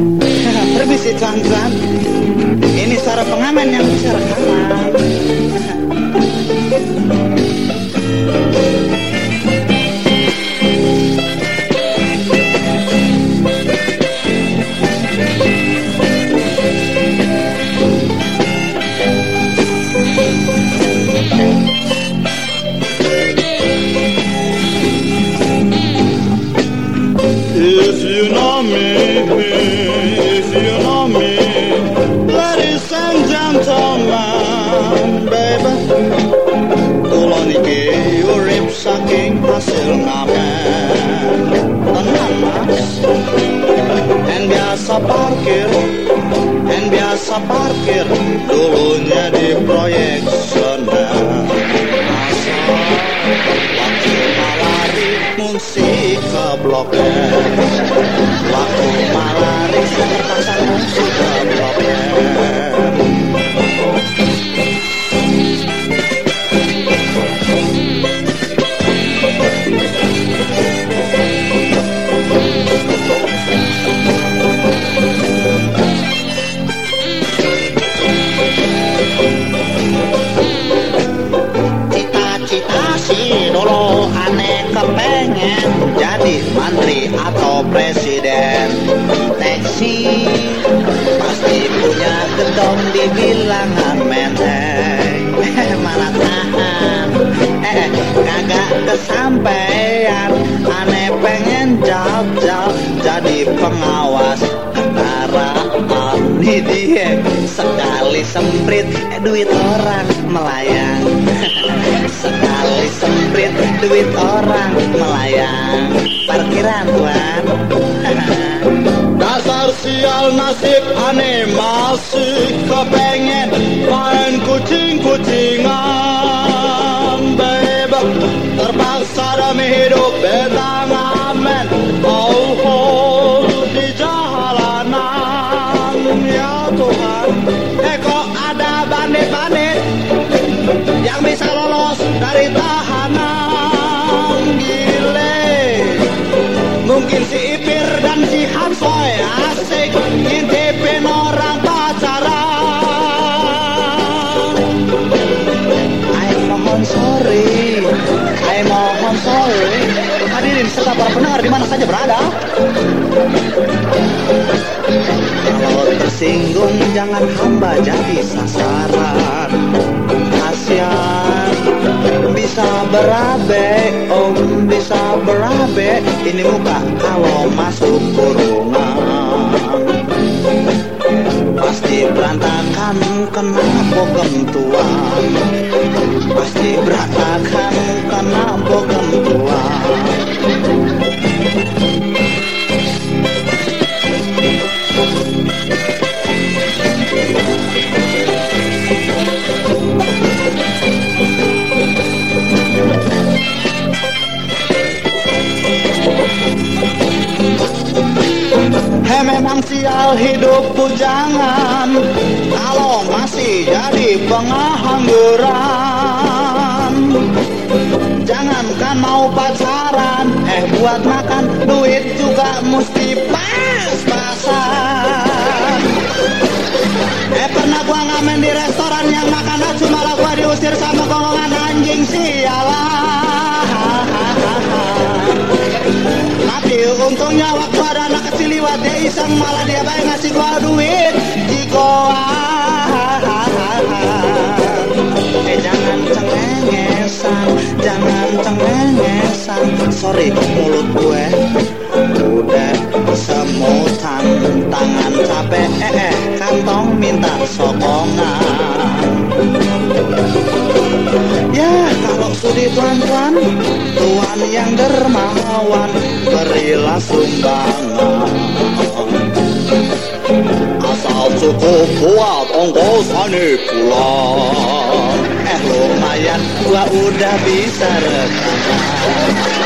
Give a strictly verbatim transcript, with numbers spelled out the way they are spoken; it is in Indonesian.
Permisi tuan-tuan, ini suara pengamen yang bisa rekaman. If you know me, if you know me, ladies and gentlemen, baby, kula niki urip saking hasil ngamen, tenan mas. En biasa parkir, en biasa parkir, dulunya di proyek Senen. Waktu malari musik ke Blok M, waktu malari terpaksa musik ke Blok M. Cita-cita si dulu aneh kepengen jadi menteri atau presiden. Teksi pasti punya gedong di bilangan menteng. Eh malah tahan, eh kagak kesampean. Aneh pengen jauh-jauh jadi pengawas kendaraan. Ini dia sekali semprit eh, duit orang melayang. Sekali semprit duit orang melayang. Parkiran tuan. Dasar sial nasib aneh masih kepengen main kucing-kucingan, baby. Terpaksa demi hidup betang amen. Oh, oh di jalanan ya Tuhan. Eh kok ada bandit-bandit yang bisa lolos dari tahanan. Gile, mungkin si Ipir dan si Hansoy asik ngintipin orang pacaran. I mohon sorry, I mohon sorry. Hadirin serta para pendengar di mana saja berada, kalau tersinggung jangan hamba jadi sasaran. Kasian bisa berabe, om bisa berabe. Ini muka kalau masuk kurungan pasti berantakan kena bogem tuan. Pasti berantakan kena bogem tuan. Hei memang sial hidup bujangan kalau masih jadi pengangguran. Jangankan mau pacaran, eh buat makan duit juga mesti pas-pasan. Eh pernah gua ngamen di restoran yang makanan cuma lah gua diusir sama golongan anjing sialan. Tapi untungnya waktu ada anak kecil liwat dia iseng malah dia baik ngasih gua duit jigoan. Eh jangan cengengesan, jangan cengengesan. Sorry mulut gue udah semutan, tangan capek eh eh kantong minta sokongan. Ya kalau sudi tuan-tuan, tuan yang dermawan, berilah sumbangan. Asal cukup buat ongkos aneh pulang. Eh lumayan gua udah bisa rekaman.